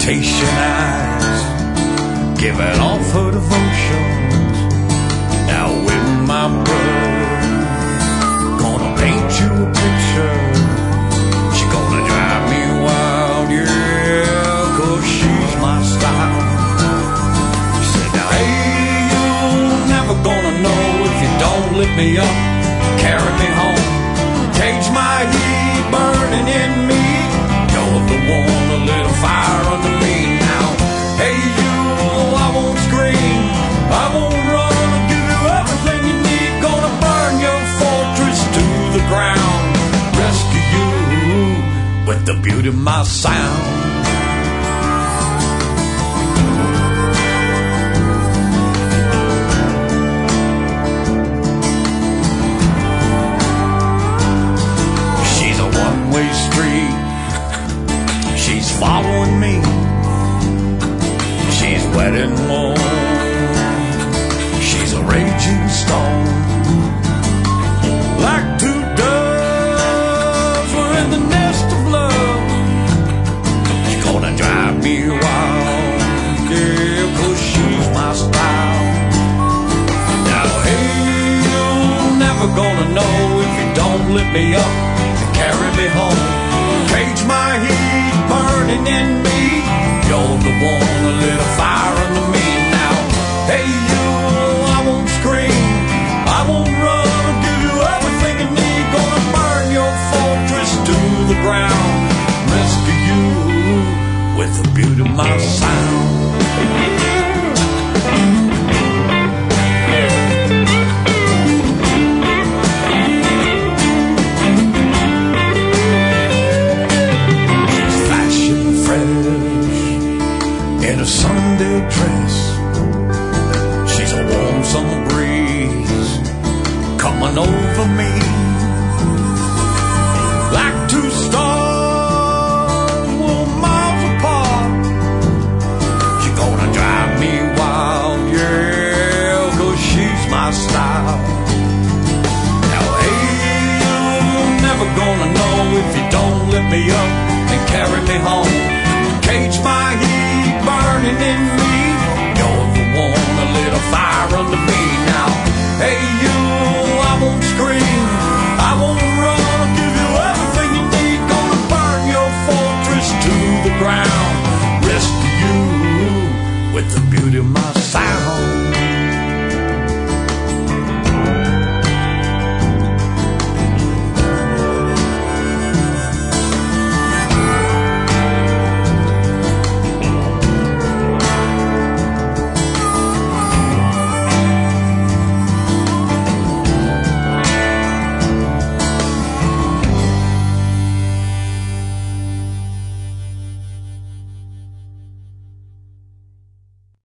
temptation eyes, giving off her devotions. Now with my brother, gonna paint you a picture. She gonna drive me wild, yeah, 'cause she's my style. She said, now hey, you're never gonna know if you don't lift me up, carry me home, cage my heat burning in me. You're the one, a little fire under me now. Hey you, I won't scream, I won't run, I'll give you everything you need. Gonna burn your fortress to the ground, rescue you with the beauty of my sound. She's a one-way street, she's following me, she's wet and warm, she's a raging storm. Like two doves, we're in the nest of love. She's gonna drive me wild, yeah, 'cause she's my style. Now hey, you're never gonna know if you don't lift me up and carry me home, cage my heat burning in me. You're the one, a little fire under me now. Hey you, I won't scream, I won't run, I'll give you everything you need. Gonna burn your fortress to the ground, rescue you with the beauty of my sound.